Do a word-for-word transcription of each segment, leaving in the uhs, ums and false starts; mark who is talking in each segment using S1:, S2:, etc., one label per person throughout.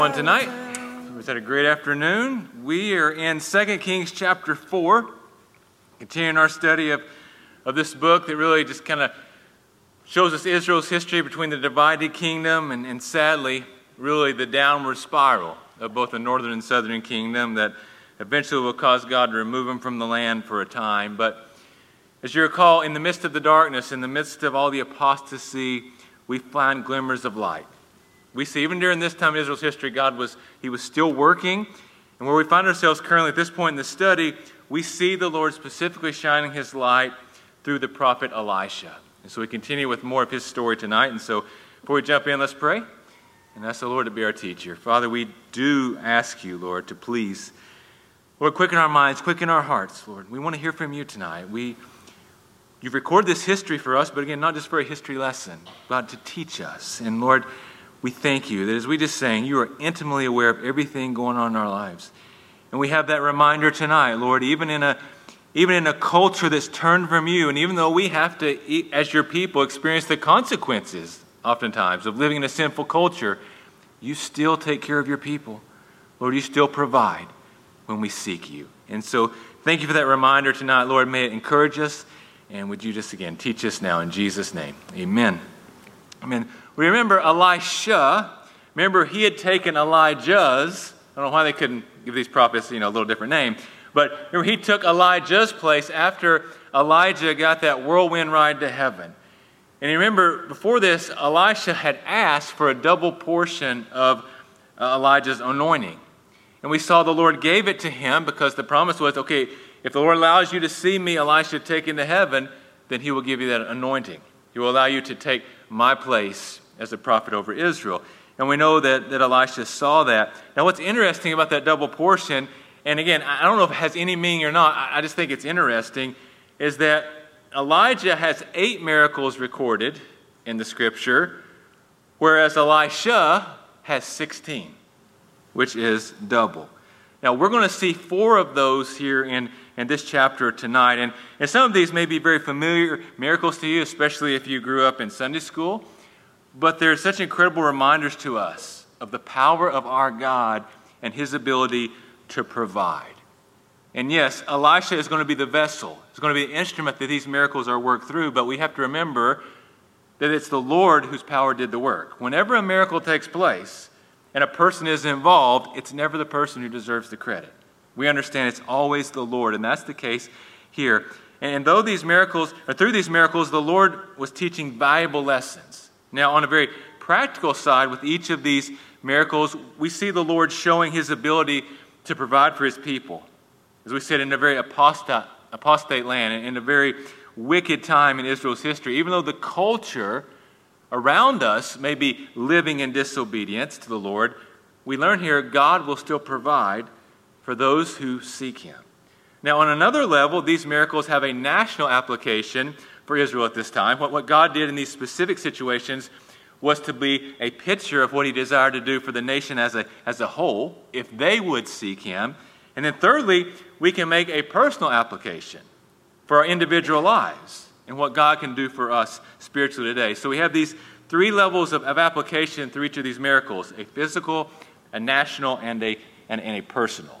S1: On tonight, we've had a great afternoon. We are in Second Kings chapter four, continuing our study of, of this book that really just kind of shows us Israel's history between the divided kingdom and, and sadly, really the downward spiral of both the northern and southern kingdom that eventually will cause God to remove them from the land for a time. But as you recall, in the midst of the darkness, in the midst of all the apostasy, we find glimmers of light. We see even during this time in Israel's history, God was, he was still working. And where we find ourselves currently at this point in the study, we see the Lord specifically shining his light through the prophet Elisha. And so we continue with more of his story tonight. And so before we jump in, let's pray. And ask the Lord to be our teacher. Father, we do ask you, Lord, to please, Lord, quicken our minds, quicken our hearts, Lord. We want to hear from you tonight. We, you've recorded this history for us, but again, not just for a history lesson, but to teach us. And Lord, we thank you that as we just sang, you are intimately aware of everything going on in our lives. And we have that reminder tonight, Lord, even in a even in a culture that's turned from you, and even though we have to, as your people, experience the consequences, oftentimes, of living in a sinful culture, you still take care of your people. Lord, you still provide when we seek you. And so thank you for that reminder tonight, Lord. May it encourage us, and would you just, again, teach us now in Jesus' name. Amen. Amen. We remember Elisha. Remember, he had taken Elijah's. I don't know why they couldn't give these prophets, you know, a little different name. But remember, he took Elijah's place after Elijah got that whirlwind ride to heaven. And you remember, before this, Elisha had asked for a double portion of uh, Elijah's anointing. And we saw the Lord gave it to him because the promise was, okay, if the Lord allows you to see me, Elisha, taken to heaven, then he will give you that anointing. He will allow you to take my place as a prophet over Israel. And we know that, that Elisha saw that. Now, what's interesting about that double portion, and again, I don't know if it has any meaning or not, I just think it's interesting, is that Elijah has eight miracles recorded in the scripture, whereas Elisha has sixteen, which is double. Now, we're going to see four of those here in, in this chapter tonight. And, and some of these may be very familiar miracles to you, especially if you grew up in Sunday school. But they're such incredible reminders to us of the power of our God and his ability to provide. And yes, Elisha is going to be the vessel. It's going to be the instrument that these miracles are worked through. But we have to remember that it's the Lord whose power did the work. Whenever a miracle takes place, and a person is involved, it's never the person who deserves the credit. We understand it's always the Lord, and that's the case here. And though these miracles, or through these miracles, the Lord was teaching valuable lessons. Now, on a very practical side, with each of these miracles, we see the Lord showing his ability to provide for his people. As we said, in a very apostate, apostate land, in a very wicked time in Israel's history, even though the culture around us may be living in disobedience to the Lord, we learn here God will still provide for those who seek him. Now, on another level, these miracles have a national application for Israel at this time. What, what God did in these specific situations was to be a picture of what he desired to do for the nation as a, as a whole, if they would seek him. And then thirdly, we can make a personal application for our individual lives and what God can do for us spiritually today. So we have these three levels of, of application through each of these miracles: a physical, a national, and a, and, and a personal.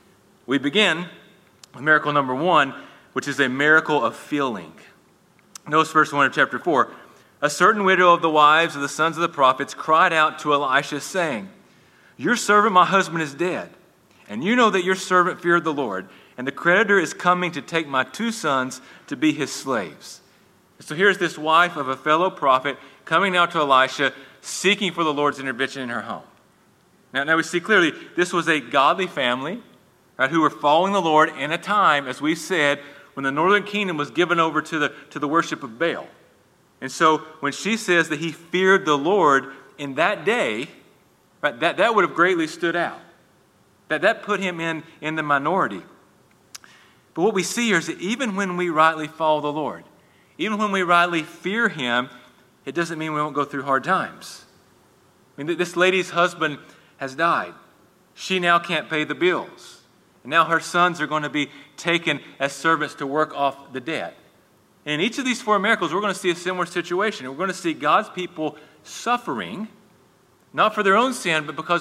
S1: We begin with miracle number one, which is a miracle of feeling. Notice verse one of chapter four. A certain widow of the wives of the sons of the prophets cried out to Elisha, saying, "Your servant, my husband, is dead, and you know that your servant feared the Lord, and the creditor is coming to take my two sons to be his slaves." So here's this wife of a fellow prophet coming now to Elisha, seeking for the Lord's intervention in her home. Now, now we see clearly this was a godly family, right, who were following the Lord in a time, as we said, when the northern kingdom was given over to the, to the worship of Baal. And so when she says that he feared the Lord in that day, right, that, that would have greatly stood out. That, that put him in, in the minority. But what we see here is that even when we rightly follow the Lord, even when we rightly fear him, it doesn't mean we won't go through hard times. I mean, this lady's husband has died. She now can't pay the bills. And now her sons are going to be taken as servants to work off the debt. And in each of these four miracles, we're going to see a similar situation. We're going to see God's people suffering, not for their own sin, but because of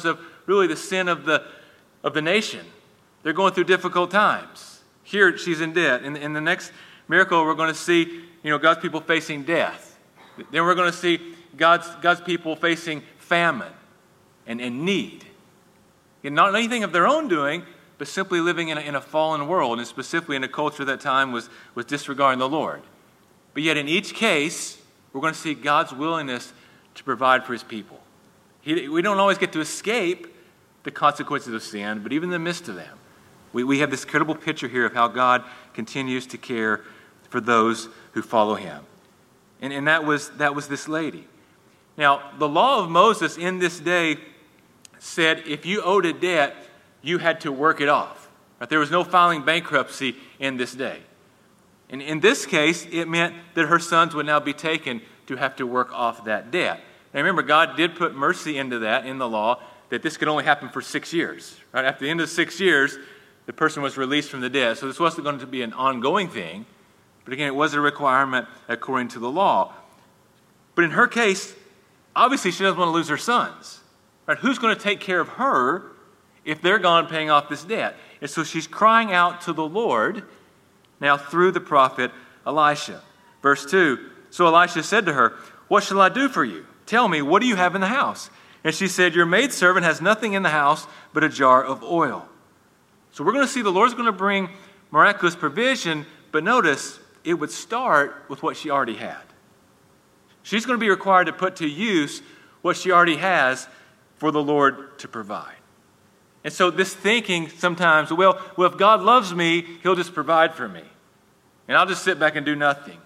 S1: really the sin of the, of the nation. They're going through difficult times. Here, she's in debt. In, in the next miracle, we're going to see, you know, God's people facing death. Then we're going to see God's, God's people facing famine and, and need. And not anything of their own doing, but simply living in a, in a fallen world, and specifically in a culture that time was, was disregarding the Lord. But yet in each case, we're going to see God's willingness to provide for his people. He, we don't always get to escape the consequences of sin, but even in the midst of them, we, we have this incredible picture here of how God continues to care for those who follow him. And, and that was that was this lady. Now, the law of Moses in this day said if you owed a debt, you had to work it off. Right? There was no filing bankruptcy in this day. And in this case, it meant that her sons would now be taken to have to work off that debt. Now remember, God did put mercy into that in the law, that this could only happen for six years. Right? After the end of six years, the person was released from the debt. So this wasn't going to be an ongoing thing. But again, it was a requirement according to the law. But in her case, obviously she doesn't want to lose her sons. Right? Who's going to take care of her if they're gone paying off this debt? And so she's crying out to the Lord now through the prophet Elisha. Verse two, so Elisha said to her, what shall I do for you? Tell me, what do you have in the house? And she said, your maidservant has nothing in the house but a jar of oil. So we're going to see the Lord's going to bring miraculous provision, but notice it would start with what she already had. She's going to be required to put to use what she already has for the Lord to provide. And so this thinking sometimes, well, well, if God loves me, he'll just provide for me. And I'll just sit back and do nothing.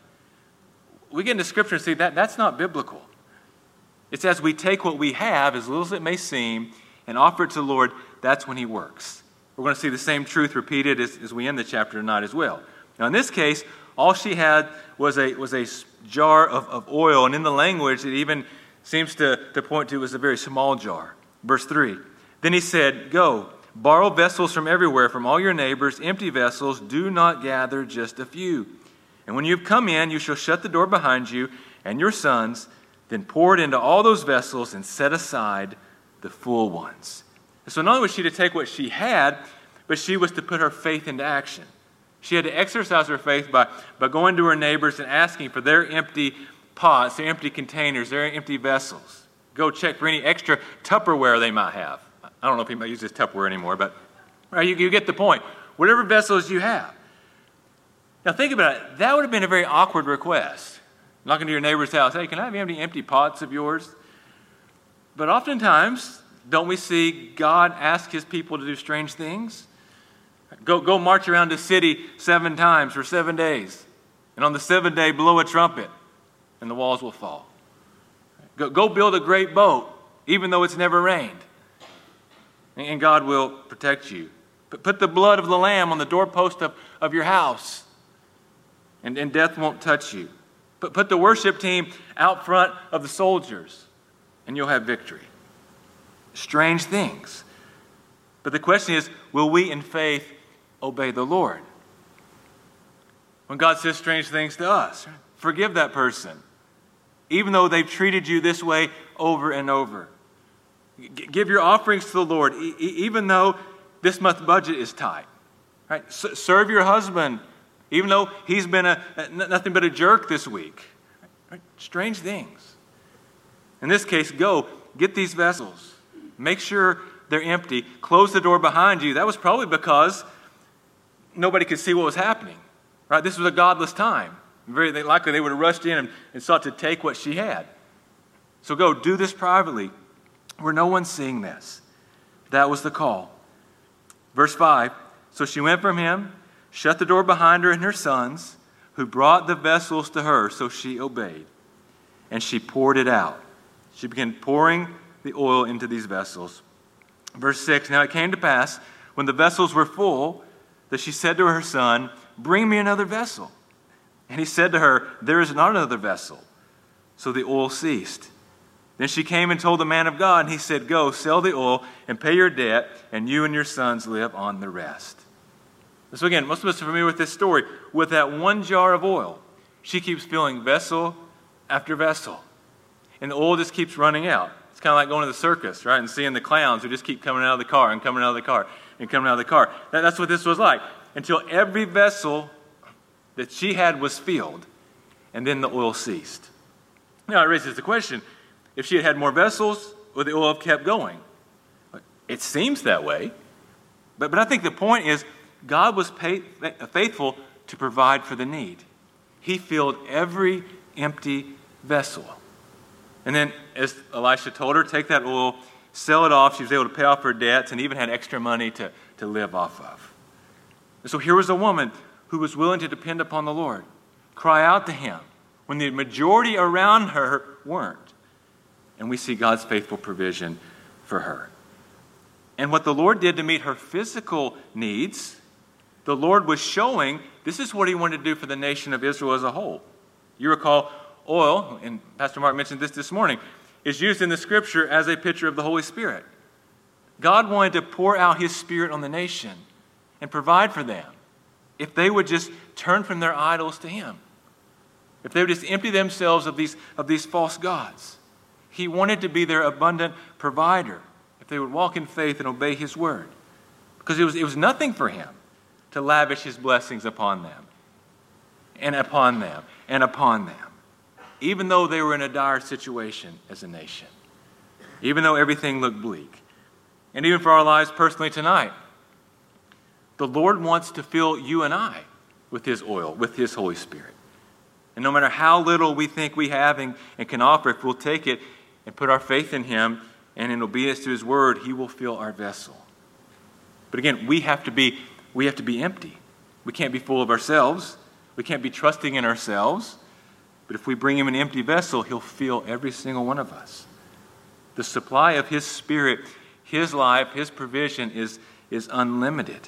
S1: We get into Scripture and see that that's not biblical. It's as we take what we have, as little as it may seem, and offer it to the Lord, that's when he works. We're going to see the same truth repeated as, as we end the chapter tonight as well. Now in this case, all she had was a, was a jar of, of oil, and in the language it even seems to, to point to it was a very small jar. Verse three, then he said, go, borrow vessels from everywhere, from all your neighbors, empty vessels, do not gather just a few. And when you've come in, you shall shut the door behind you and your sons, then pour it into all those vessels and set aside the full ones. And so not only was she to take what she had, but she was to put her faith into action. She had to exercise her faith by, by going to her neighbors and asking for their empty pots, their empty containers, their empty vessels. Go check for any extra Tupperware they might have. I don't know if anybody uses Tupperware anymore, but right, you, you get the point. Whatever vessels you have. Now think about it. That would have been a very awkward request. Knocking to your neighbor's house, hey, can I have any empty pots of yours? But oftentimes, don't we see God ask his people to do strange things? Go, go march around the city seven times for seven days. And on the seventh day, blow a trumpet, and the walls will fall. Go, go build a great boat, even though it's never rained. And God will protect you. But put the blood of the lamb on the doorpost of, of your house, and, and death won't touch you. But put the worship team out front of the soldiers, and you'll have victory. Strange things. But the question is, will we in faith obey the Lord? When God says strange things to us, forgive that person, even though they've treated you this way over and over. G- give your offerings to the Lord, e- even though this month's budget is tight. Right? S- serve your husband, even though he's been a, a, nothing but a jerk this week. Right? Strange things. In this case, go, get these vessels. Make sure they're empty. Close the door behind you. That was probably because nobody could see what was happening. Right? This was a godless time. Very likely they would have rushed in and, and sought to take what she had. So go, do this privately, where no one's seeing this. That was the call. Verse five, so she went from him, shut the door behind her and her sons, who brought the vessels to her, so she obeyed. And she poured it out. She began pouring the oil into these vessels. Verse six, now it came to pass, when the vessels were full, that she said to her son, bring me another vessel. And he said to her, there is not another vessel. So the oil ceased. Then she came and told the man of God, and he said, go, sell the oil and pay your debt, and you and your sons live on the rest. So again, most of us are familiar with this story. With that one jar of oil, she keeps filling vessel after vessel. And the oil just keeps running out. It's It's kind of like going to the circus, right, and seeing the clowns who just keep coming out of the car and coming out of the car and coming out of the car. That, that's what this was like, until every vessel that she had was filled, and then the oil ceased. Now, it raises the question, if she had had more vessels, would the oil have kept going? It seems that way. But, but I think the point is, God was pay, faithful to provide for the need. He filled every empty vessel. And then, as Elisha told her, take that oil, sell it off. She was able to pay off her debts and even had extra money to, to live off of. And so here was a woman who was willing to depend upon the Lord, cry out to him when the majority around her weren't. And we see God's faithful provision for her. And what the Lord did to meet her physical needs, the Lord was showing this is what he wanted to do for the nation of Israel as a whole. You recall oil, and Pastor Mark mentioned this this morning, is used in the Scripture as a picture of the Holy Spirit. God wanted to pour out his Spirit on the nation and provide for them if they would just turn from their idols to him. If they would just empty themselves of these, of these false gods. He wanted to be their abundant provider if they would walk in faith and obey his word. Because it was, it was nothing for him to lavish his blessings upon them and upon them and upon them, even though they were in a dire situation as a nation, even though everything looked bleak. And even for our lives personally tonight, the Lord wants to fill you and I with his oil, with his Holy Spirit. And no matter how little we think we have and, and can offer, if we'll take it and put our faith in him and in obedience to his word, he will fill our vessel. But again, we have to be we have to be empty. We can't be full of ourselves. We can't be trusting in ourselves. But if we bring him an empty vessel, he'll fill every single one of us. The supply of his Spirit, his life, his provision is, is unlimited.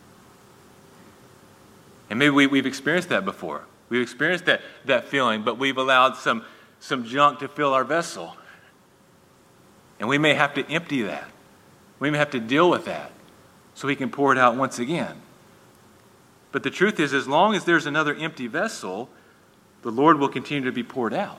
S1: And maybe we, we've experienced that before. We've experienced that, that feeling, but we've allowed some, some junk to fill our vessel. And we may have to empty that. We may have to deal with that so he can pour it out once again. But the truth is, as long as there's another empty vessel, the Lord will continue to be poured out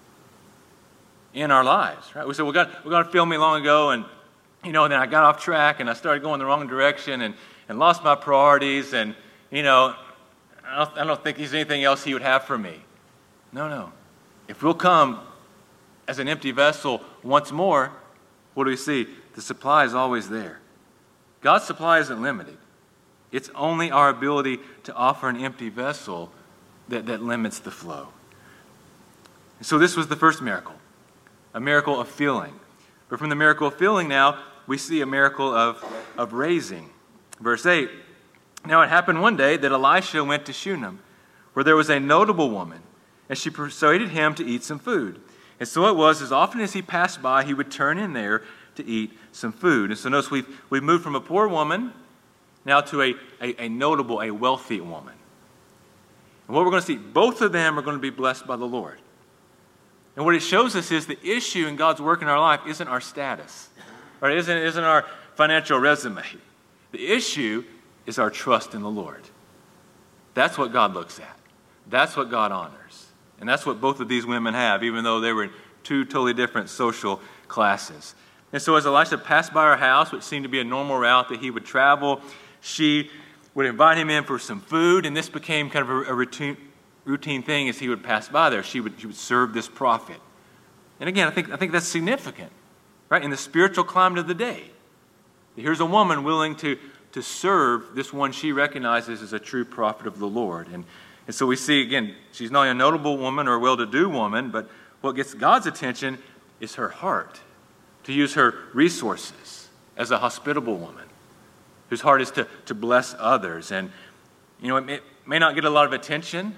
S1: in our lives. Right? We said, well, God, well, God filled me long ago, and you know, then I got off track and I started going the wrong direction and, and lost my priorities, and you know, I don't, I don't think there's anything else he would have for me. No, no. If we'll come as an empty vessel once more, what do we see? The supply is always there. God's supply isn't limited. It's only our ability to offer an empty vessel that, that limits the flow. So this was the first miracle, a miracle of filling. But from the miracle of filling now, we see a miracle of, of raising. Verse eight, now it happened one day that Elisha went to Shunem, where there was a notable woman, and she persuaded him to eat some food. And so it was, as often as he passed by, he would turn in there to eat some food. And so notice we've, we've moved from a poor woman now to a, a, a notable, a wealthy woman. And what we're going to see, both of them are going to be blessed by the Lord. And what it shows us is the issue in God's work in our life isn't our status, or it isn't, isn't our financial resume. The issue is our trust in the Lord. That's what God looks at. That's what God honors. And that's what both of these women have, even though they were in two totally different social classes. And so as Elisha passed by her house, which seemed to be a normal route that he would travel, she would invite him in for some food, and this became kind of a, a routine, routine thing as he would pass by there. She would, she would serve this prophet. And again, I think, I think that's significant, right? In the spiritual climate of the day, here's a woman willing to, to serve this one she recognizes as a true prophet of the Lord. And, and so we see, again, she's not only a notable woman or a well-to-do woman, but what gets God's attention is her heart, to use her resources as a hospitable woman whose heart is to, to bless others. And, you know, it may, may not get a lot of attention,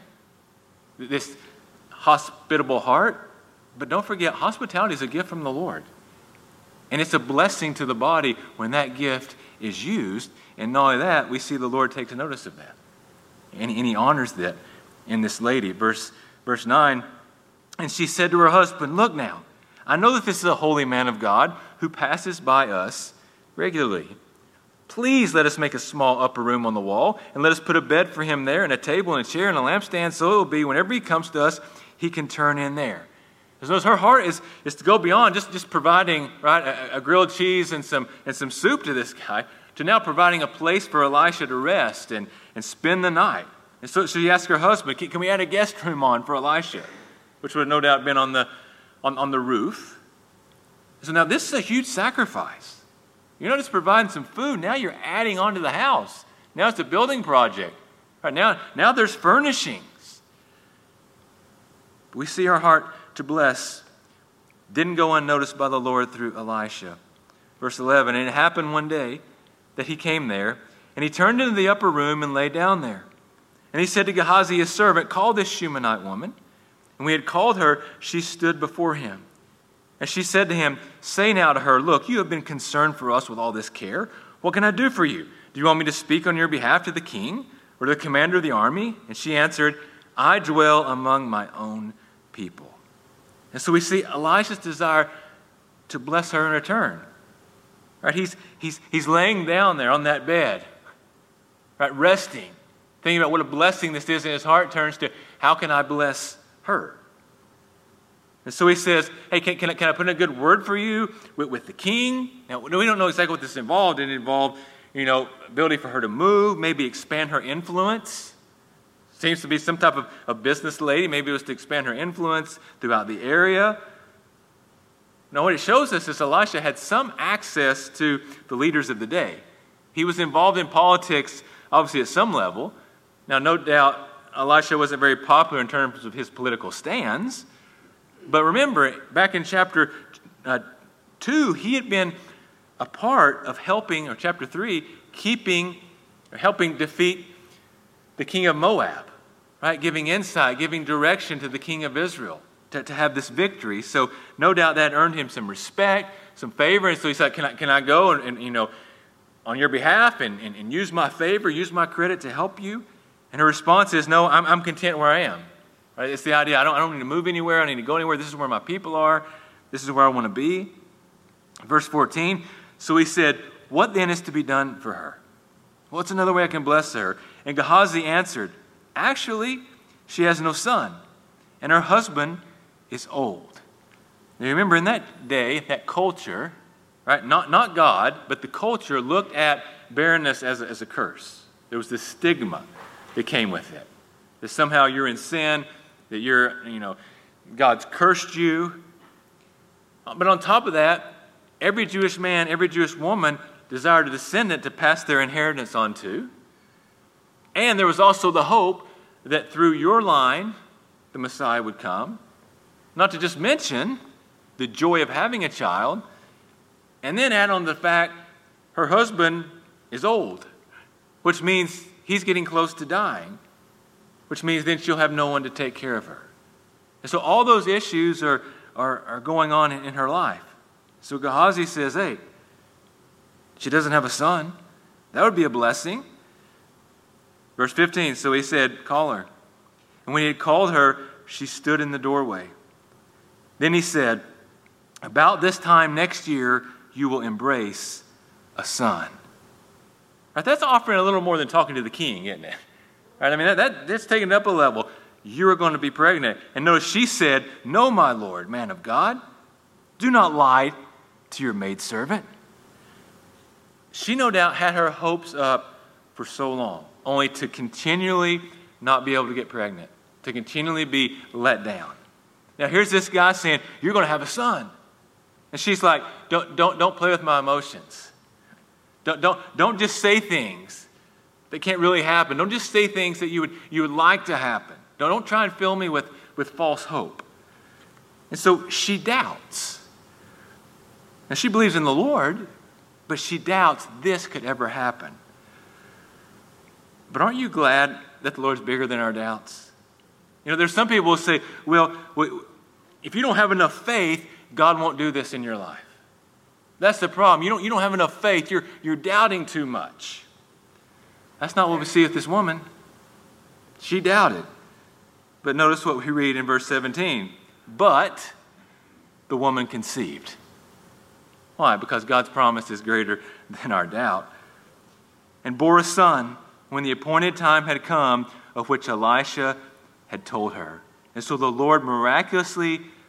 S1: this hospitable heart, but don't forget, hospitality is a gift from the Lord. And it's a blessing to the body when that gift is used. And not only that, we see the Lord takes notice of that. And, and he honors that in this lady. Verse, verse nine, and she said to her husband, look now, I know that this is a holy man of God who passes by us regularly. Please let us make a small upper room on the wall, and let us put a bed for him there, and a table and a chair and a lampstand, so it will be whenever he comes to us, he can turn in there. Because her heart is, is to go beyond just, just providing right a, a grilled cheese and some and some soup to this guy, to now providing a place for Elisha to rest and, and spend the night. And so, so she asked her husband, can, can we add a guest room on for Elisha? Which would have no doubt been on the on, on the roof. So now this is a huge sacrifice. You're not just providing some food, now you're adding on to the house. Now it's a building project. Right now, now there's furnishings. We see our heart to bless didn't go unnoticed by the Lord through Elisha. Verse eleven, and it happened one day that he came there, and he turned into the upper room and lay down there. And he said to Gehazi, his servant, call this Shunammite woman. And when he had called her, she stood before him. And she said to him, say now to her, look, you have been concerned for us with all this care. What can I do for you? Do you want me to speak on your behalf to the king or to the commander of the army? And she answered, I dwell among my own people. And so we see Elisha's desire to bless her in return. Right? He's, he's, he's laying down there on that bed, right, resting, thinking about what a blessing this is, and his heart turns to, how can I bless her? And so he says, hey, can, can, I, can I put in a good word for you with, with the king? Now, we don't know exactly what this involved. It involved, you know, ability for her to move, maybe expand her influence. Seems to be some type of a business lady. Maybe it was to expand her influence throughout the area. Now, what it shows us is Elisha had some access to the leaders of the day. He was involved in politics, obviously, at some level. Now, no doubt, Elisha wasn't very popular in terms of his political stands. But remember, back in chapter uh, two, he had been a part of helping, or chapter three, keeping, or helping defeat the king of Moab, right? Giving insight, giving direction to the king of Israel to, to have this victory. So no doubt that earned him some respect, some favor. And so he said, can I, can I go and, and, you know, on your behalf and, and, and use my favor, use my credit to help you? And her response is, no, I'm, I'm content where I am. Right? It's the idea, I don't, I don't need to move anywhere. I don't need to go anywhere. This is where my people are. This is where I want to be. Verse fourteen, so he said, what then is to be done for her? What's another way I can bless her? And Gehazi answered, actually, she has no son, and her husband is old. Now remember, in that day, that culture, right, not, not God, but the culture looked at barrenness as a, as a curse. There was this stigma that came with it. That somehow you're in sin, that you're, you know, God's cursed you. But on top of that, every Jewish man, every Jewish woman desired a descendant to pass their inheritance on to. And there was also the hope that through your line, the Messiah would come. Not to just mention the joy of having a child, and then add on the fact her husband is old, which means he's getting close to dying, which means then she'll have no one to take care of her. And so all those issues are, are, are going on in, in her life. So Gehazi says, hey, she doesn't have a son. That would be a blessing. Verse fifteen, so he said, call her. And when he had called her, she stood in the doorway. Then he said, about this time next year, you will embrace a son. Right, that's offering a little more than talking to the king, isn't it? Right, I mean, that, that, that's taking it up a level. You are going to be pregnant. And notice she said, no, my Lord, man of God, do not lie to your maidservant. She no doubt had her hopes up for so long, only to continually not be able to get pregnant, to continually be let down. Now here's this guy saying, you're going to have a son. And she's like, don't, don't, don't play with my emotions. Don't, don't, don't just say things that can't really happen. Don't just say things that you would, you would like to happen. Don't, don't try and fill me with, with false hope. And so she doubts. Now she believes in the Lord, but she doubts this could ever happen. But aren't you glad that the Lord's bigger than our doubts? You know, there's some people who say, well, if you don't have enough faith, God won't do this in your life. That's the problem. You don't, you don't have enough faith. You're, you're doubting too much. That's not what we see with this woman. She doubted. But notice what we read in verse seventeen. But the woman conceived. Why? Because God's promise is greater than our doubt. And bore a son when the appointed time had come, of which Elisha had told her. And so the Lord miraculously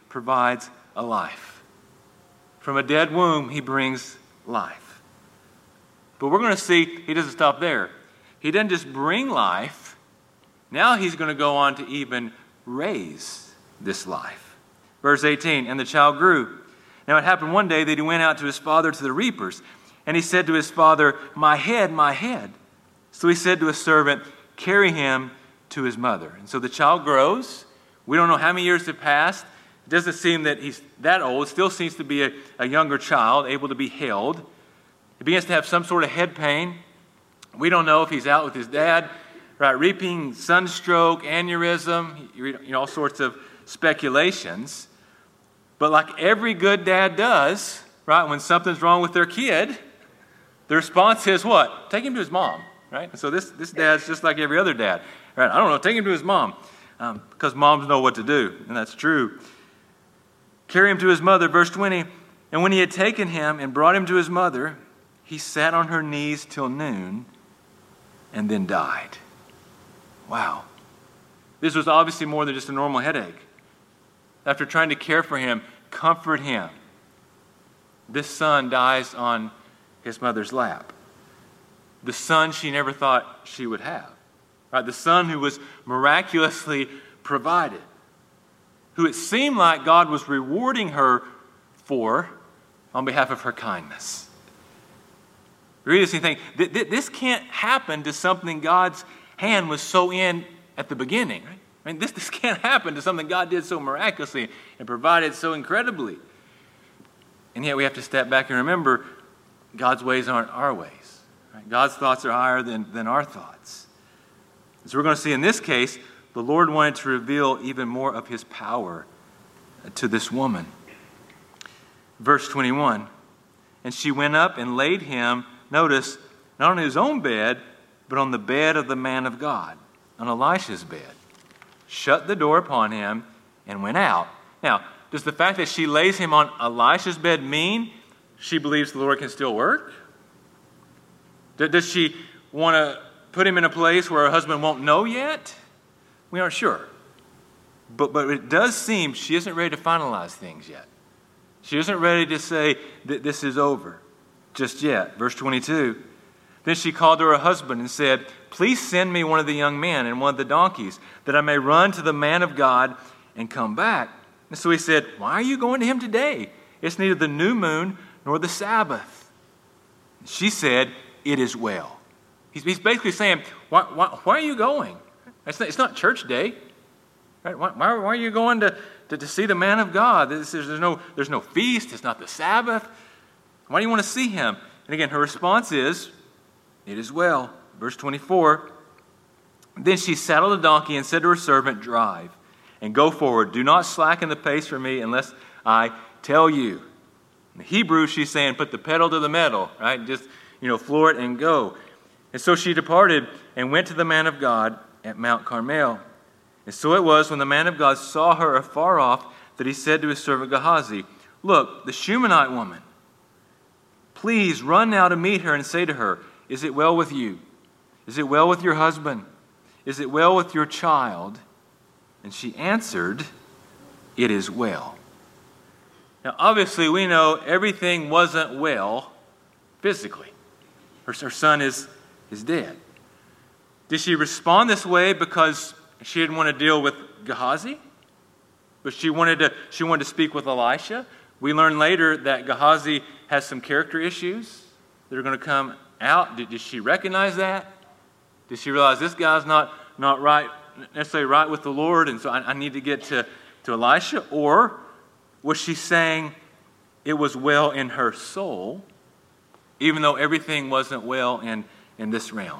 S1: provides a life. From a dead womb, he brings life. But we're going to see he doesn't stop there. He doesn't just bring life. Now he's going to go on to even raise this life. Verse eighteen, and the child grew. Now it happened one day that he went out to his father to the reapers, and he said to his father, my head, my head. So he said to his servant, carry him to his mother. And so the child grows. We don't know how many years have passed. It doesn't seem that he's that old. It still seems to be a, a younger child, able to be held. He begins to have some sort of head pain. We don't know if he's out with his dad, right, reaping sunstroke, aneurysm, you read, you know, all sorts of speculations. But like every good dad does, right, when something's wrong with their kid, the response is what? Take him to his mom, right? And so this, this dad's just like every other dad. Right? I don't know, take him to his mom, um, because moms know what to do, and that's true. Carry him to his mother, verse twenty. And when he had taken him and brought him to his mother, he sat on her knees till noon and then died. Wow. This was obviously more than just a normal headache. After trying to care for him, comfort him, this son dies on his mother's lap. The son she never thought she would have. Right? The son who was miraculously provided. Who it seemed like God was rewarding her for on behalf of her kindness. You read this and you think, this can't happen to something God's hand was so in at the beginning. Right? I mean, this, this can't happen to something God did so miraculously and provided so incredibly. And yet we have to step back and remember God's ways aren't our ways. Right? God's thoughts are higher than, than our thoughts. So we're going to see in this case, the Lord wanted to reveal even more of his power to this woman. Verse twenty-one, and she went up and laid him, notice, not on his own bed, but on the bed of the man of God, on Elisha's bed, shut the door upon him, and went out. Now, does the fact that she lays him on Elisha's bed mean she believes the Lord can still work? Does she want to put him in a place where her husband won't know yet? We aren't sure. But, but it does seem she isn't ready to finalize things yet. She isn't ready to say that this is over just yet. Verse twenty-two. Then she called to her husband and said, please send me one of the young men and one of the donkeys, that I may run to the man of God and come back. And so he said, why are you going to him today? It's neither the new moon nor the Sabbath. She said, it is well. He's, he's basically saying, why, why, why are you going? It's not, it's not church day. Right? Why, why, why are you going to, to, to see the man of God? This, there's, no, there's no feast. It's not the Sabbath. Why do you want to see him? And again, her response is, it is well. Verse twenty-four. Then she saddled a donkey and said to her servant, drive and go forward. Do not slacken the pace for me unless I tell you. In the Hebrew, she's saying, put the pedal to the metal, right? Just, you know, floor it and go. And so she departed and went to the man of God at Mount Carmel. And so it was when the man of God saw her afar off that he said to his servant Gehazi, look, the Shunammite woman. Please run now to meet her and say to her, is it well with you? Is it well with your husband? Is it well with your child? And she answered, it is well. Now, obviously, we know everything wasn't well physically. Her, her son is, is dead. Did she respond this way because she didn't want to deal with Gehazi? But she wanted to, she wanted to speak with Elisha? We learn later that Gehazi has some character issues that are going to come out. Did, did she recognize that? Did she realize this guy's not, not right, necessarily right with the Lord, and so I, I need to get to, to Elisha? Or was she saying it was well in her soul, even though everything wasn't well in, in this realm?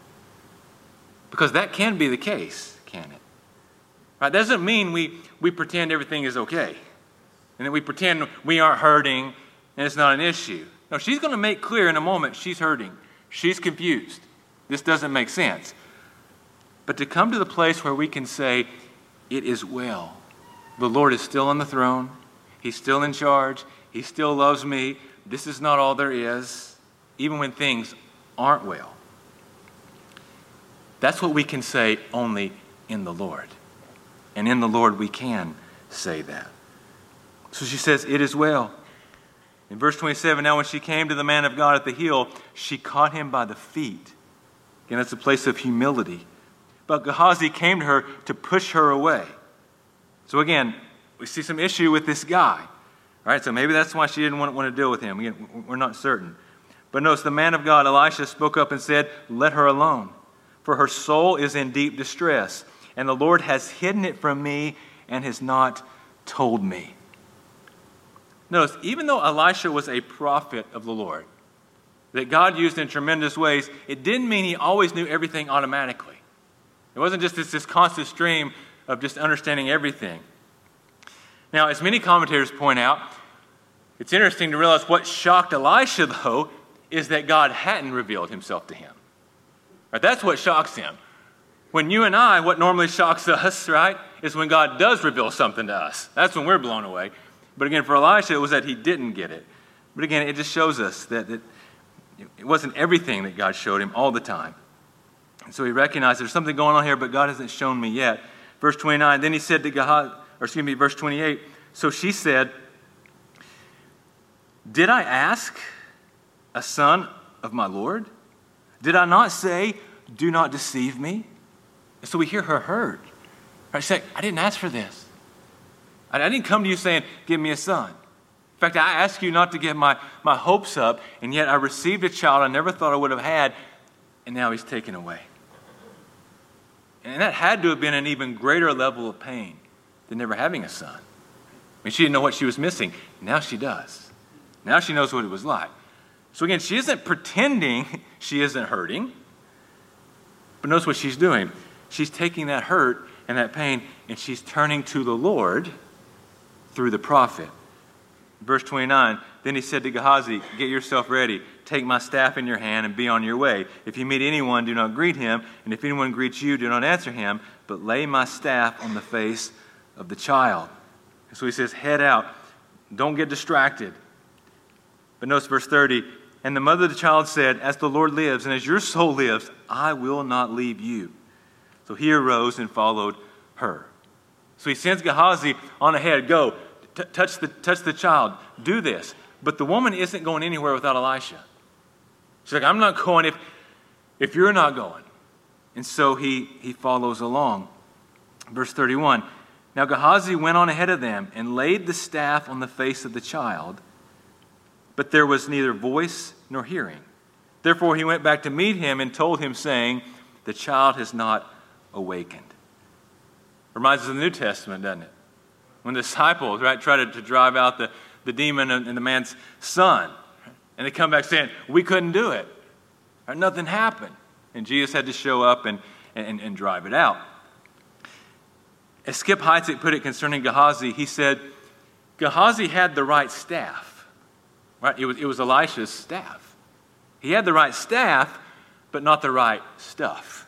S1: Because that can be the case, can it? Right? That doesn't mean we, we pretend everything is okay, and that we pretend we aren't hurting and it's not an issue. No, she's going to make clear in a moment she's hurting. She's confused. This doesn't make sense. But to come to the place where we can say, it is well. The Lord is still on the throne. He's still in charge. He still loves me. This is not all there is, even when things aren't well. That's what we can say only in the Lord. And in the Lord we can say that. So she says, "It is well." In verse twenty-seven, now when she came to the man of God at the hill, she caught him by the feet. Again, that's a place of humility. But Gehazi came to her to push her away. So again, we see some issue with this guy. All right, so maybe that's why she didn't want, want to deal with him. Again, we're not certain. But notice the man of God, Elisha, spoke up and said, "Let her alone, for her soul is in deep distress, and the Lord has hidden it from me and has not told me." Notice, even though Elisha was a prophet of the Lord, that God used in tremendous ways, it didn't mean he always knew everything automatically. It wasn't just this, this constant stream of just understanding everything. Now, as many commentators point out, it's interesting to realize what shocked Elisha, though, is that God hadn't revealed himself to him. Right? That's what shocks him. When you and I, what normally shocks us, right, is when God does reveal something to us. That's when we're blown away. But again, for Elisha, it was that he didn't get it. But again, it just shows us that, that it wasn't everything that God showed him all the time. And so he recognized there's something going on here, but God hasn't shown me yet. Verse twenty-nine, then he said to Gehazi, or excuse me, verse twenty-eight, so she said, "Did I ask a son of my Lord? Did I not say, 'Do not deceive me'?" And so we hear her hurt. Right? She's saying, "I didn't ask for this. I didn't come to you saying, 'Give me a son.' In fact, I asked you not to get my, my hopes up, and yet I received a child I never thought I would have had, and now he's taken away." And that had to have been an even greater level of pain than never having a son. I mean, she didn't know what she was missing. Now she does. Now she knows what it was like. So again, she isn't pretending she isn't hurting, but notice what she's doing. She's taking that hurt and that pain, and she's turning to the Lord through the prophet. Verse twenty-nine, then he said to Gehazi, "Get yourself ready. Take my staff in your hand and be on your way. If you meet anyone, do not greet him. And if anyone greets you, do not answer him, but lay my staff on the face of the child." And so he says, head out. Don't get distracted. But notice verse thirty, and the mother of the child said, "As the Lord lives, and as your soul lives, I will not leave you." So he arose and followed her. So he sends Gehazi on ahead. Go, t- touch the touch the child. Do this. But the woman isn't going anywhere without Elisha. She's like, "I'm not going if, if you're not going." And so he, he follows along. Verse thirty-one, now Gehazi went on ahead of them and laid the staff on the face of the child, but there was neither voice nor hearing. Therefore he went back to meet him and told him, saying, "The child has not awakened." Reminds us of the New Testament, doesn't it? When the disciples, right, try to, to drive out the, the demon in the man's son, and they come back saying, "We couldn't do it." Right? Nothing happened. And Jesus had to show up and, and, and drive it out. As Skip Heitzig put it concerning Gehazi, he said, Gehazi had the right staff. Right? It was, it was Elisha's staff. He had the right staff, but not the right stuff.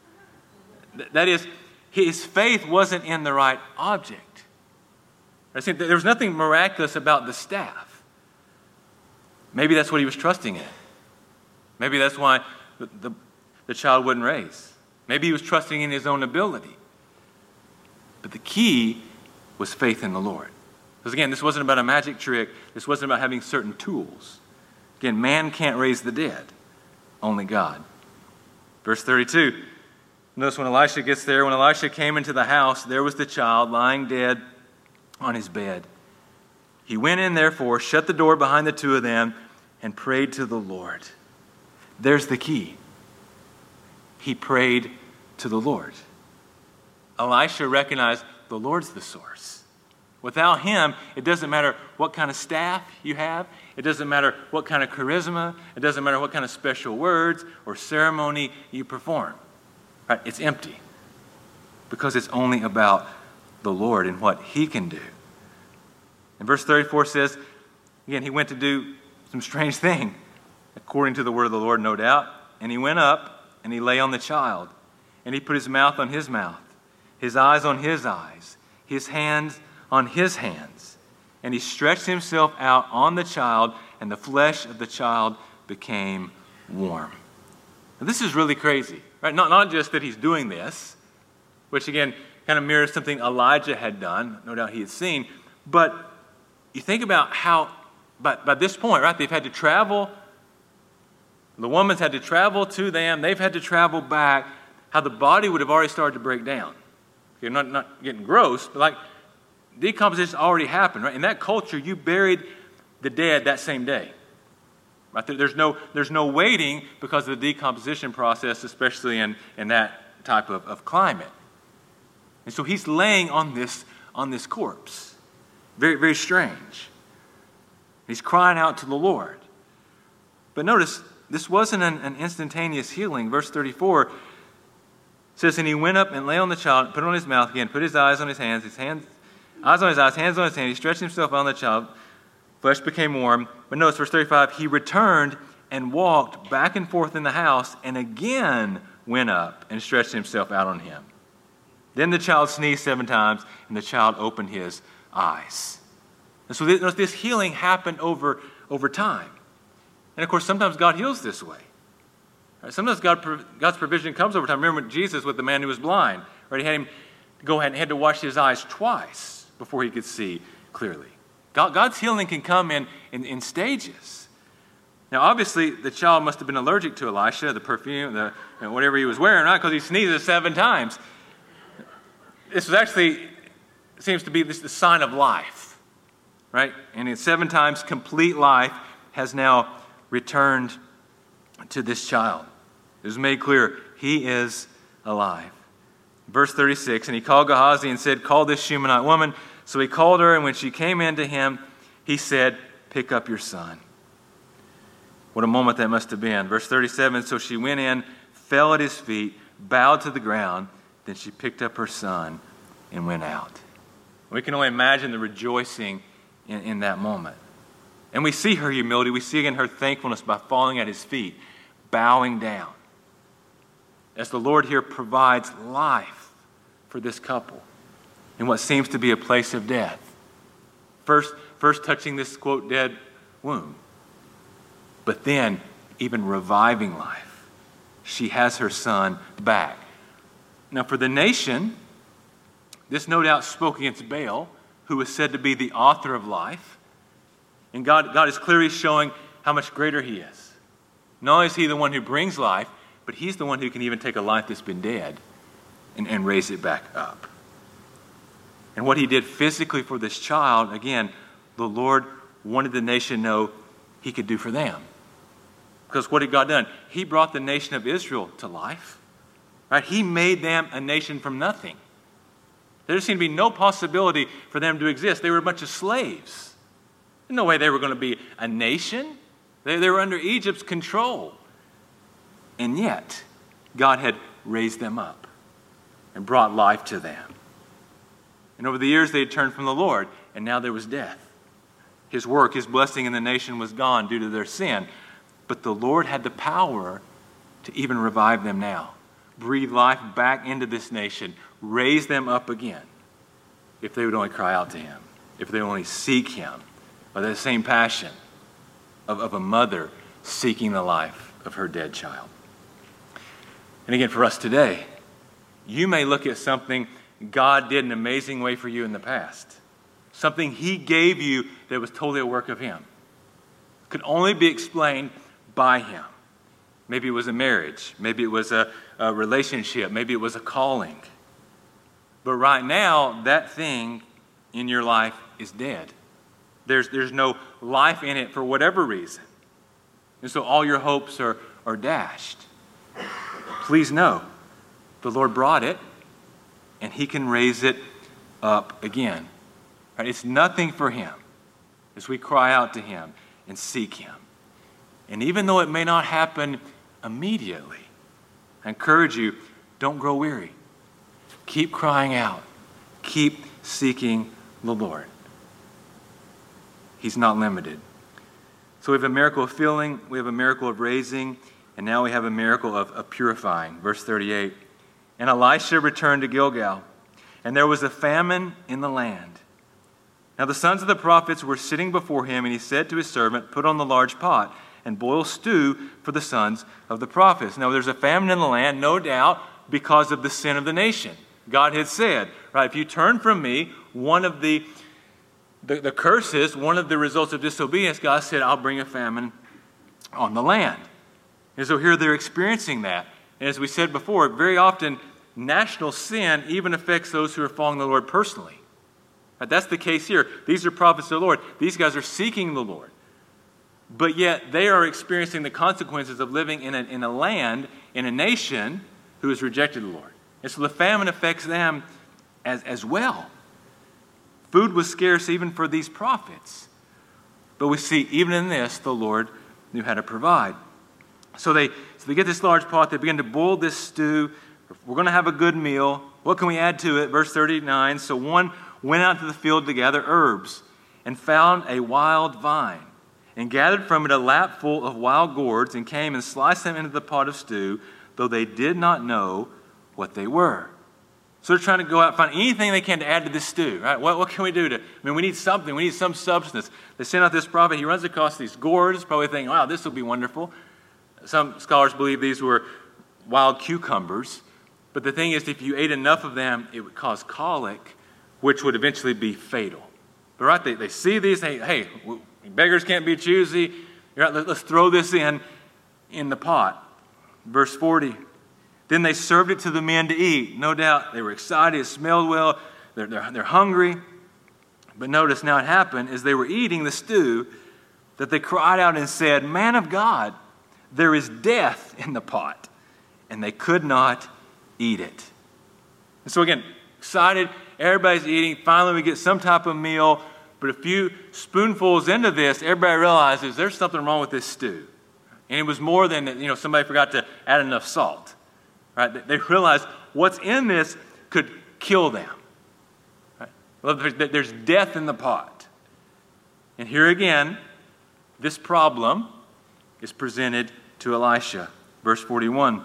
S1: That is, his faith wasn't in the right object. I think there was nothing miraculous about the staff. Maybe that's what he was trusting in. Maybe that's why the, the, the child wouldn't raise. Maybe he was trusting in his own ability. But the key was faith in the Lord. Because again, this wasn't about a magic trick. This wasn't about having certain tools. Again, man can't raise the dead. Only God. Verse thirty-two. Notice when Elisha gets there, when Elisha came into the house, there was the child lying dead on his bed. He went in, therefore, shut the door behind the two of them, and prayed to the Lord. There's the key. He prayed to the Lord. Elisha recognized the Lord's the source. Without him, it doesn't matter what kind of staff you have. It doesn't matter what kind of charisma. It doesn't matter what kind of special words or ceremony you perform. Right? It's empty. Because it's only about the Lord and what he can do. And verse thirty-four says, again, he went to do some strange thing, according to the word of the Lord, no doubt. And he went up, and he lay on the child. And he put his mouth on his mouth, his eyes on his eyes, his hands on his hands. And he stretched himself out on the child, and the flesh of the child became warm. Now, this is really crazy, right? Not, not just that he's doing this, which again kind of mirrors something Elijah had done, no doubt he had seen, but you think about how, by, by this point, right, they've had to travel. The woman's had to travel to them. They've had to travel back. How the body would have already started to break down. You're not, not getting gross, but like decomposition already happened, right? In that culture, you buried the dead that same day. Right? There's no, there's no waiting because of the decomposition process, especially in, in that type of, of climate. And so he's laying on this, on this corpse. Very, very strange. He's crying out to the Lord. But notice, this wasn't an, an instantaneous healing. Verse thirty-four says, and he went up and lay on the child, put it on his mouth again, put his eyes on his hands, his hands, eyes on his eyes, hands on his hands. He stretched himself on the child. Flesh became warm. But notice verse thirty-five, he returned and walked back and forth in the house and again went up and stretched himself out on him. Then the child sneezed seven times and the child opened his eyes. And so this, this healing happened over, over time. And of course, sometimes God heals this way. Right? Sometimes God, God's provision comes over time. Remember Jesus with the man who was blind. Right? He had him go ahead and had to wash his eyes twice before he could see clearly. God, God's healing can come in, in, in stages. Now, obviously, the child must have been allergic to Elisha, the perfume, the you know, whatever he was wearing, right? Because he sneezes seven times. This was actually, seems to be this the sign of life, right? And in seven times, complete life has now returned to this child. It was made clear, he is alive. Verse thirty-six, and he called Gehazi and said, call this Shunammite woman. So he called her, and when she came in to him, he said, pick up your son. What a moment that must have been. Verse thirty-seven, so she went in, fell at his feet, bowed to the ground, then she picked up her son and went out. We can only imagine the rejoicing in, in that moment. And we see her humility. We see again her thankfulness by falling at his feet, bowing down. As the Lord here provides life for this couple in what seems to be a place of death. First, first touching this, quote, dead womb. But then even reviving life. She has her son back. Now for the nation, this no doubt spoke against Baal, who was said to be the author of life. And God, God is clearly showing how much greater he is. Not only is he the one who brings life, but he's the one who can even take a life that's been dead and, and raise it back up. And what he did physically for this child, again, the Lord wanted the nation to know he could do for them. Because what had God done? He brought the nation of Israel to life. Right? He made them a nation from nothing. There seemed to be no possibility for them to exist. They were a bunch of slaves. There's no way they were going to be a nation. They, they were under Egypt's control. And yet, God had raised them up and brought life to them. And over the years, they had turned from the Lord, and now there was death. His work, his blessing in the nation was gone due to their sin. But the Lord had the power to even revive them now. Breathe life back into this nation. Raise them up again. If they would only cry out to him. If they would only seek him. By that same passion of, of a mother seeking the life of her dead child. And again, for us today, you may look at something God did in an amazing way for you in the past. Something he gave you that was totally a work of him. Could only be explained by him. Maybe it was a marriage. Maybe it was a, a relationship. Maybe it was a calling. But right now, that thing in your life is dead. There's, there's no life in it for whatever reason. And so all your hopes are, are dashed. Please know, the Lord brought it, and he can raise it up again. Right? It's nothing for him as we cry out to him and seek him. And even though it may not happen immediately, I encourage you, don't grow weary. Keep crying out. Keep seeking the Lord. He's not limited. So we have a miracle of filling, we have a miracle of raising, and now we have a miracle of, of purifying. Verse thirty-eight. And Elisha returned to Gilgal, and there was a famine in the land. Now the sons of the prophets were sitting before him, and he said to his servant, put on the large pot and boil stew for the sons of the prophets. Now there's a famine in the land, no doubt, because of the sin of the nation. God had said, right, if you turn from me, one of the the, the curses, one of the results of disobedience, God said, I'll bring a famine on the land. And so here they're experiencing that. And as we said before, very often national sin even affects those who are following the Lord personally. Right? That's the case here. These are prophets of the Lord. These guys are seeking the Lord. But yet they are experiencing the consequences of living in a, in a land, in a nation who has rejected the Lord. And so the famine affects them as, as well. Food was scarce even for these prophets. But we see even in this, the Lord knew how to provide. So they, so they get this large pot. They begin to boil this stew. We're going to have a good meal. What can we add to it? Verse thirty-nine. So one went out to the field to gather herbs and found a wild vine and gathered from it a lapful of wild gourds and came and sliced them into the pot of stew, though they did not know what they were. So they're trying to go out and find anything they can to add to this stew, right? What, what can we do to, I mean, we need something. We need some substance. They send out this prophet. He runs across these gourds, probably thinking, wow, this will be wonderful. Some scholars believe these were wild cucumbers. But the thing is, if you ate enough of them, it would cause colic, which would eventually be fatal. But right, they, they see these, hey, hey, beggars can't be choosy. Right, let's throw this in, in the pot. Verse forty. Then they served it to the men to eat. No doubt they were excited. It smelled well. They're, they're, they're hungry. But notice now it happened as they were eating the stew that they cried out and said, Man of God, there is death in the pot. And they could not eat it. And so again, excited. Everybody's eating. Finally we get some type of meal. But a few spoonfuls into this, everybody realizes there's something wrong with this stew. And it was more than, you know, somebody forgot to add enough salt. Right? They realized what's in this could kill them. Right? Well, there's death in the pot. And here again, this problem is presented to Elisha. Verse forty-one.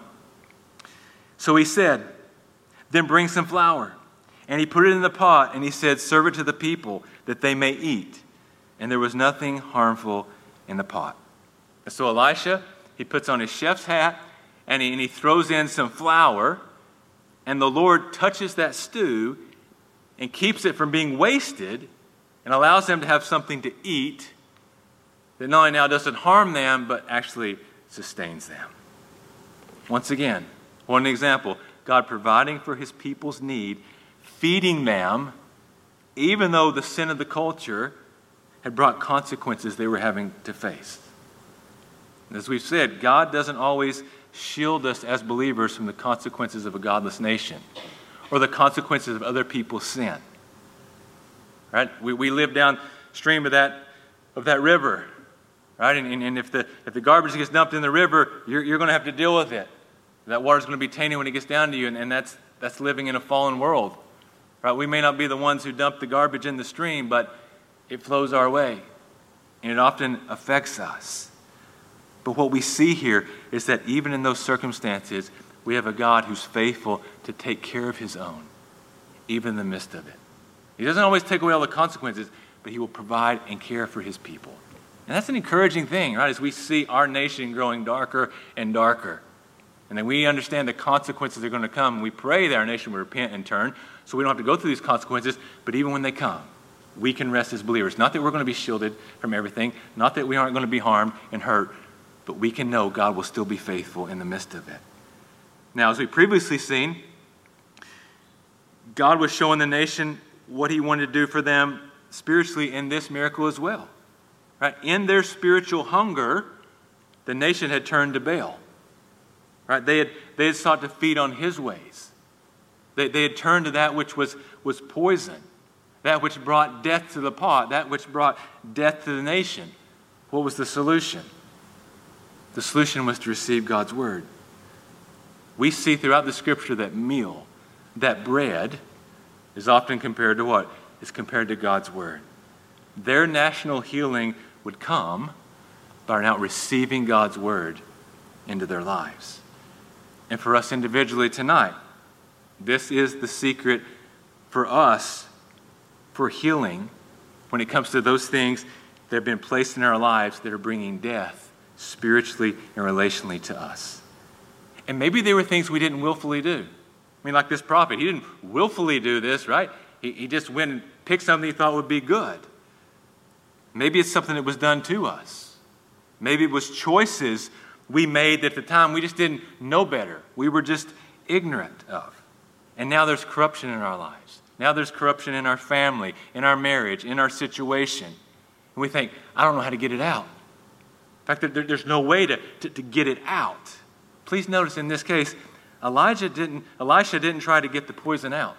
S1: So he said, Then bring some flour. And he put it in the pot, and he said, Serve it to the people, that they may eat. And there was nothing harmful in the pot. And so Elisha, he puts on his chef's hat, and he, and he throws in some flour, and the Lord touches that stew and keeps it from being wasted and allows them to have something to eat that not only now doesn't harm them, but actually sustains them. Once again, one example, God providing for his people's need, feeding them, even though the sin of the culture had brought consequences they were having to face. As we've said, God doesn't always shield us as believers from the consequences of a godless nation or the consequences of other people's sin. Right? We, we live downstream of that, of that river. Right? And, and, and if the if the garbage gets dumped in the river, you're, you're going to have to deal with it. That water's going to be tainted when it gets down to you, and, and that's that's living in a fallen world. Right? We may not be the ones who dump the garbage in the stream, but it flows our way, and it often affects us. But what we see here is that even in those circumstances, we have a God who's faithful to take care of his own, even in the midst of it. He doesn't always take away all the consequences, but he will provide and care for his people. And that's an encouraging thing, right? As we see our nation growing darker and darker. And then we understand the consequences are going to come. We pray that our nation will repent and turn so we don't have to go through these consequences. But even when they come, we can rest as believers. Not that we're going to be shielded from everything. Not that we aren't going to be harmed and hurt. But we can know God will still be faithful in the midst of it. Now, as we previously seen, God was showing the nation what he wanted to do for them spiritually in this miracle as well. Right? In their spiritual hunger, the nation had turned to Baal. Right? They had, they had sought to feed on his ways. They, they had turned to that which was, was poison, that which brought death to the pot, that which brought death to the nation. What was the solution? The solution was to receive God's word. We see throughout the scripture that meal, that bread, is often compared to what? It's compared to God's word. Their national healing would come by now receiving God's word into their lives. And for us individually tonight, this is the secret for us for healing when it comes to those things that have been placed in our lives that are bringing death spiritually and relationally to us. And maybe they were things we didn't willfully do. I mean, like this prophet, he didn't willfully do this, right? He, he just went and picked something he thought would be good. Maybe it's something that was done to us. Maybe it was choices we made that at the time we just didn't know better. We were just ignorant of. And now there's corruption in our lives. Now there's corruption in our family, in our marriage, in our situation. And we think, I don't know how to get it out. In fact, there, there's no way to, to, to get it out. Please notice in this case, Elijah didn't, Elisha didn't try to get the poison out.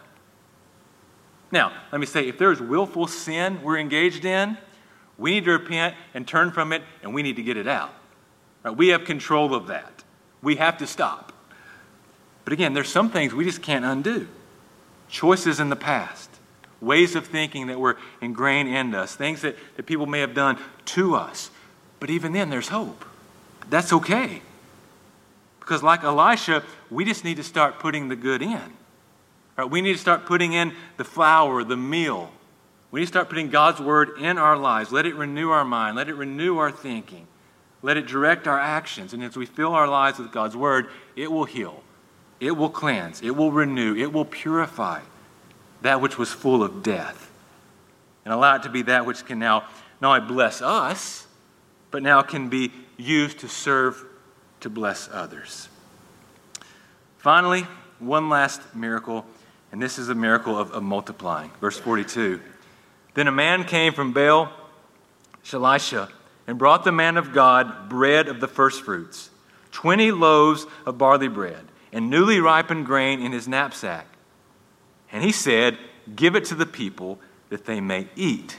S1: Now, let me say, if there is willful sin we're engaged in, we need to repent and turn from it, and we need to get it out. Right? We have control of that. We have to stop. But again, there's some things we just can't undo. Choices in the past, ways of thinking that were ingrained in us, things that, that people may have done to us. But even then, there's hope. That's okay. Because like Elisha, we just need to start putting the good in. Right? We need to start putting in the flour, the meal. We need to start putting God's word in our lives. Let it renew our mind. Let it renew our thinking. Let it direct our actions. And as we fill our lives with God's word, it will heal. It will cleanse. It will renew. It will purify that which was full of death. And allow it to be that which can now not only bless us, but now can be used to serve to bless others. Finally, one last miracle, and this is a miracle of, of multiplying. Verse forty-two. Then a man came from Baal Shalisha and brought the man of God bread of the firstfruits, twenty loaves of barley bread, and newly ripened grain in his knapsack. And he said, give it to the people that they may eat.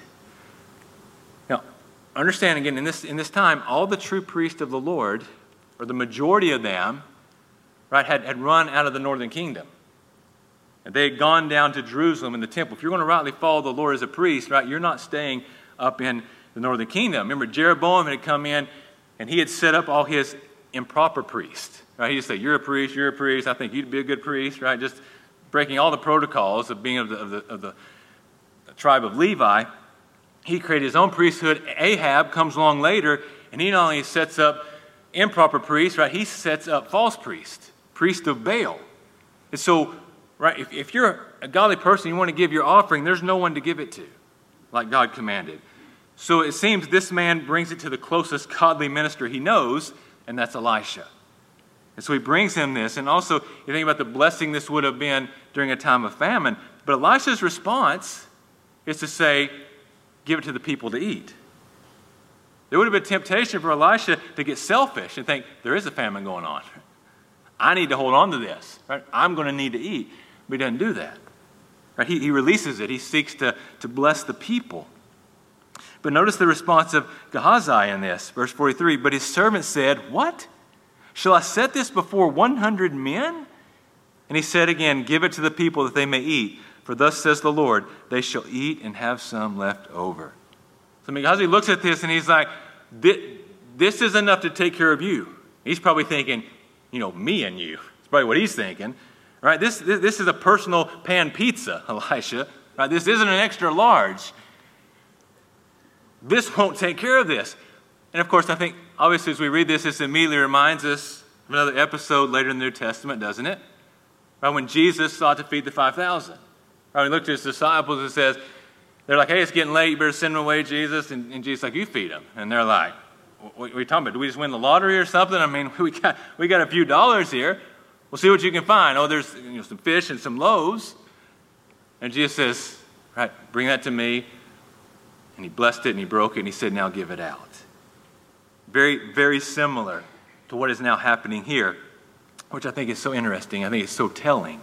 S1: Now, understand again, in this, in this time, all the true priests of the Lord, or the majority of them, right, had, had run out of the northern kingdom. And they had gone down to Jerusalem in the temple. If you're going to rightly follow the Lord as a priest, right, you're not staying up in the northern kingdom. Remember, Jeroboam had come in, and he had set up all his improper priests. Right? He just said, you're a priest, you're a priest, I think you'd be a good priest, right? Just breaking all the protocols of being of the, of the, of the tribe of Levi. He created his own priesthood. Ahab comes along later, and he not only sets up improper priests, right? He sets up false priests, priests of Baal. And so, right, if, if you're a godly person, you want to give your offering, there's no one to give it to, like God commanded. So it seems this man brings it to the closest godly minister he knows, and that's Elisha. And so he brings him this. And also, you think about the blessing this would have been during a time of famine. But Elisha's response is to say, give it to the people to eat. There would have been temptation for Elisha to get selfish and think, there is a famine going on. I need to hold on to this. Right? I'm going to need to eat. But he doesn't do that. Right? He, he releases it. He seeks to, to bless the people. But notice the response of Gehazi in this. Verse forty-three, but his servant said, what? Shall I set this before one hundred men? And he said again, give it to the people that they may eat. For thus says the Lord, they shall eat and have some left over. So Gehazi looks at this and he's like, this is enough to take care of you. He's probably thinking, you know, me and you. That's probably what he's thinking. Right? This, this, this is a personal pan pizza, Elisha. Right? This isn't an extra large. This won't take care of this. And of course, I think, obviously, as we read this, this immediately reminds us of another episode later in the New Testament, doesn't it? Right, when Jesus sought to feed the five thousand. Right, when he looked at his disciples and says, they're like, hey, it's getting late, you better send them away, Jesus. And, and Jesus is like, you feed them. And they're like, what are you talking about? Do we just win the lottery or something? I mean, we got, we got a few dollars here. We'll see what you can find. Oh, there's you know, some fish and some loaves. And Jesus says, right, bring that to me. And he blessed it and he broke it and he said, now give it out. Very, very similar to what is now happening here, which I think is so interesting. I think it's so telling.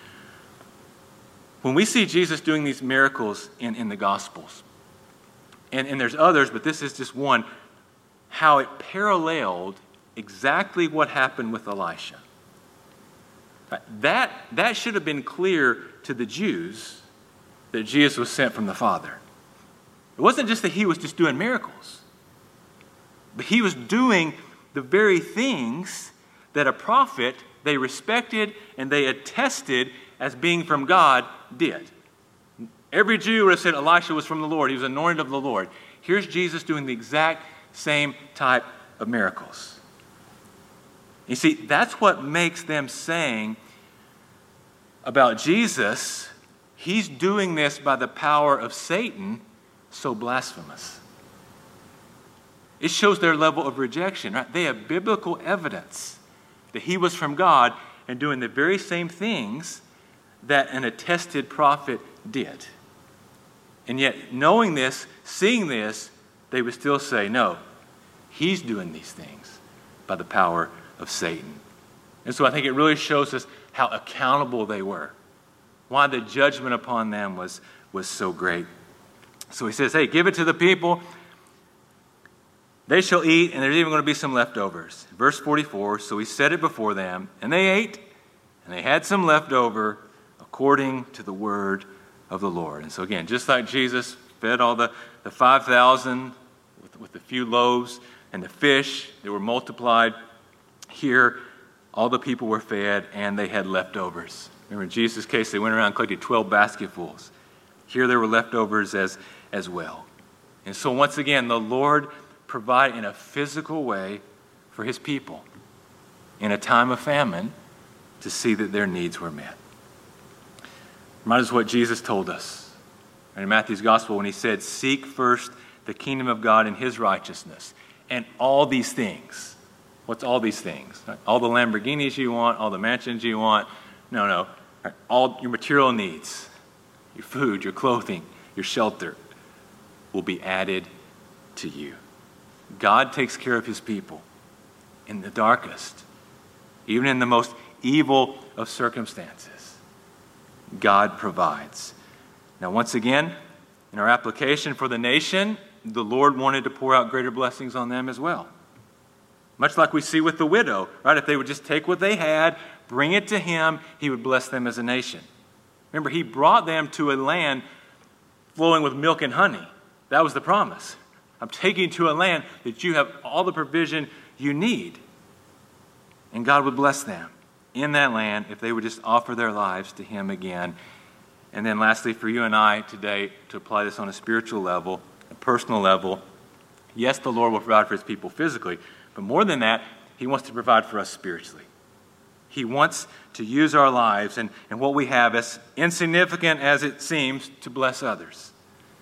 S1: When we see Jesus doing these miracles in, in the Gospels, and, and there's others, but this is just one, how it paralleled exactly what happened with Elisha. That, that should have been clear to the Jews that Jesus was sent from the Father. It wasn't just that he was just doing miracles, but he was doing the very things that a prophet they respected and they attested as being from God did. Every Jew would have said Elisha was from the Lord. He was anointed of the Lord. Here's Jesus doing the exact same type of miracles. You see, that's what makes them saying about Jesus, he's doing this by the power of Satan, so blasphemous. It shows their level of rejection. Right? They have biblical evidence that he was from God and doing the very same things that an attested prophet did. And yet, knowing this, seeing this, they would still say, no, he's doing these things by the power of Satan. And so I think it really shows us how accountable they were, why the judgment upon them was, was so great. So he says, hey, give it to the people. They shall eat, and there's even going to be some leftovers. Verse forty-four, so he set it before them, and they ate, and they had some left over according to the word of the Lord. And so again, just like Jesus fed all the, the five thousand with, with the few loaves and the fish that were multiplied, here all the people were fed, and they had leftovers. Remember, in Jesus' case, they went around and collected twelve basketfuls. Here there were leftovers as, as well. And so once again, the Lord provided in a physical way for his people in a time of famine to see that their needs were met. Reminds us what Jesus told us in Matthew's gospel when he said, seek first the kingdom of God and his righteousness, and all these things. What's all these things? All the Lamborghinis you want, all the mansions you want. No, no. All your material needs, your food, your clothing, your shelter will be added to you. God takes care of his people in the darkest, even in the most evil of circumstances. God provides. Now, once again, in our application for the nation, the Lord wanted to pour out greater blessings on them as well. Much like we see with the widow, right? If they would just take what they had, bring it to him, he would bless them as a nation. Remember, he brought them to a land flowing with milk and honey. That was the promise. I'm taking you to a land that you have all the provision you need. And God would bless them in that land if they would just offer their lives to him again. And then lastly, for you and I today, to apply this on a spiritual level, a personal level, yes, the Lord will provide for his people physically, but more than that, he wants to provide for us spiritually. He wants to use our lives and, and what we have, as insignificant as it seems, to bless others.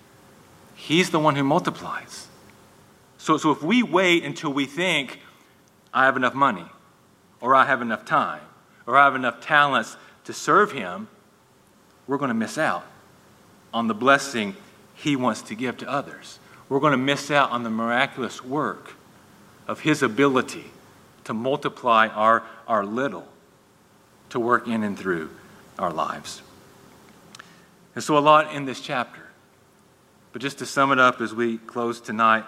S1: He's the one who multiplies. So, so if we wait until we think, I have enough money, or I have enough time, or I have enough talents to serve him, we're going to miss out on the blessing he wants to give to others. We're going to miss out on the miraculous work of his ability to multiply our, our little, to work in and through our lives. And so a lot in this chapter. But just to sum it up as we close tonight,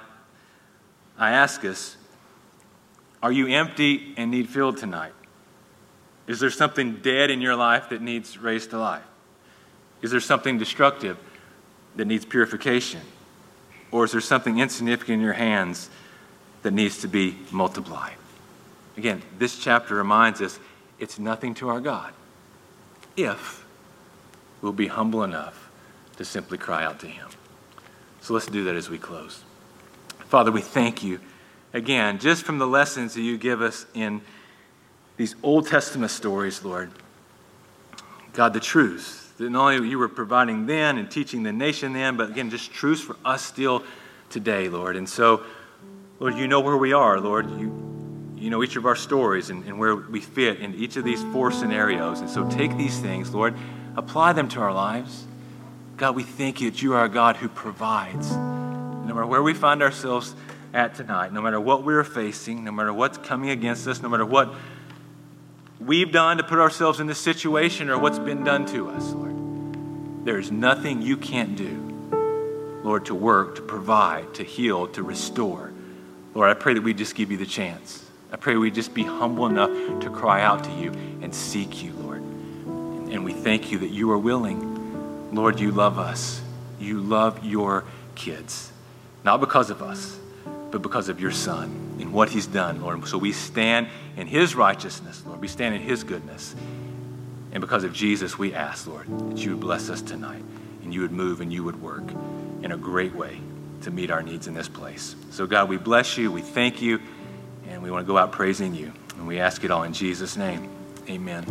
S1: I ask us, are you empty and need filled tonight? Is there something dead in your life that needs raised to life? Is there something destructive that needs purification? Or is there something insignificant in your hands that needs to be multiplied? Again, this chapter reminds us it's nothing to our God if we'll be humble enough to simply cry out to him. So let's do that as we close. Father, we thank you again, just from the lessons that you give us in these Old Testament stories, Lord. God, the truths that not only you were providing then and teaching the nation then, but again, just truths for us still today, Lord. And so, Lord, you know where we are, Lord. You, you know each of our stories and, and where we fit in each of these four scenarios. And so take these things, Lord, apply them to our lives. God, we thank you that you are a God who provides. No matter where we find ourselves at tonight, no matter what we're facing, no matter what's coming against us, no matter what we've done to put ourselves in this situation or what's been done to us, Lord, there is nothing you can't do, Lord, to work, to provide, to heal, to restore. Lord, I pray that we just give you the chance. I pray we just be humble enough to cry out to you and seek you, Lord. And we thank you that you are willing. Lord, you love us. You love your kids. Not because of us, but because of your Son and what he's done, Lord. So we stand in his righteousness, Lord. We stand in his goodness. And because of Jesus, we ask, Lord, that you would bless us tonight and you would move and you would work in a great way to meet our needs in this place. So God, we bless you, we thank you, and we want to go out praising you. And we ask it all in Jesus' name. Amen.